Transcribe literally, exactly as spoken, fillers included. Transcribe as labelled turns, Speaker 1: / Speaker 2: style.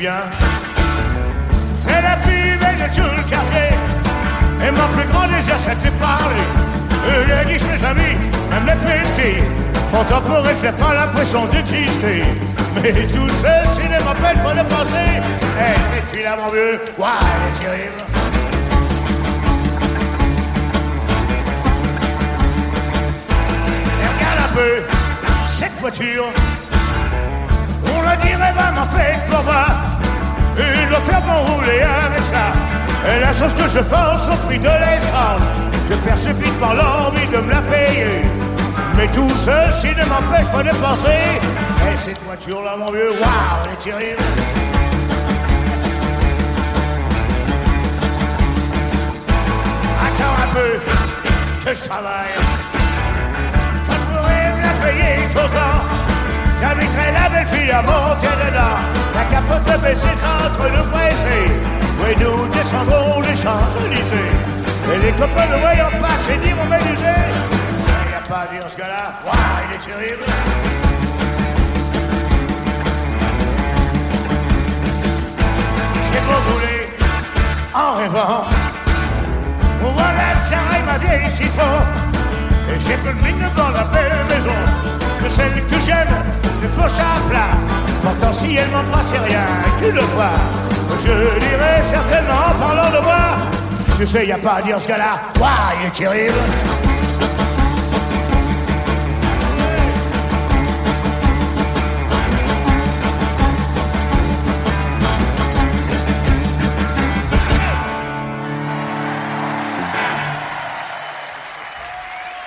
Speaker 1: bien. C'est la plus belle de tout le quartier. Et mon plus grand désir, c'est de lui parler. Et les guiches, mes amis, même les petits. Pourtant pour eux, j'ai pas l'impression d'exister. Mais tout ceci ne m'empêche pas de penser. Eh, cette fille-là, mon vieux, ouah, elle est terrible. Et regarde un peu cette voiture. On la dirait vraiment faite pour moi. Il doit faire bon rouler avec ça. Et la chose que je pense au prix de l'essence, je perds subitement l'envie de me la payer. Mais tout ceci ne m'empêche pas de penser. Et cette voiture-là, mon vieux, waouh, elle est terrible. Attends un peu que je travaille. Quand je pourrais me la payer tout le temps, j'inviterai la belle fille à monter dedans. La capote baissée sans trop nous presser. Oui, nous descendrons les Champs-Élysées. Et les copains ne voyant pas se dire on va m'amuser. Il n'y a pas à dire ce gars-là, waouh, il est terrible. J'ai beau rouler en rêvant. Voilà que j'arrête ma vieille citron. Et j'ai plus de mine dans la belle maison. Que celle que j'aime, le poche à plat. Pourtant si elle m'en passe rien, tu le vois. Je dirais certainement en parlant de moi. Tu sais, y a pas à dire ce gars-là, waouh, il est terrible.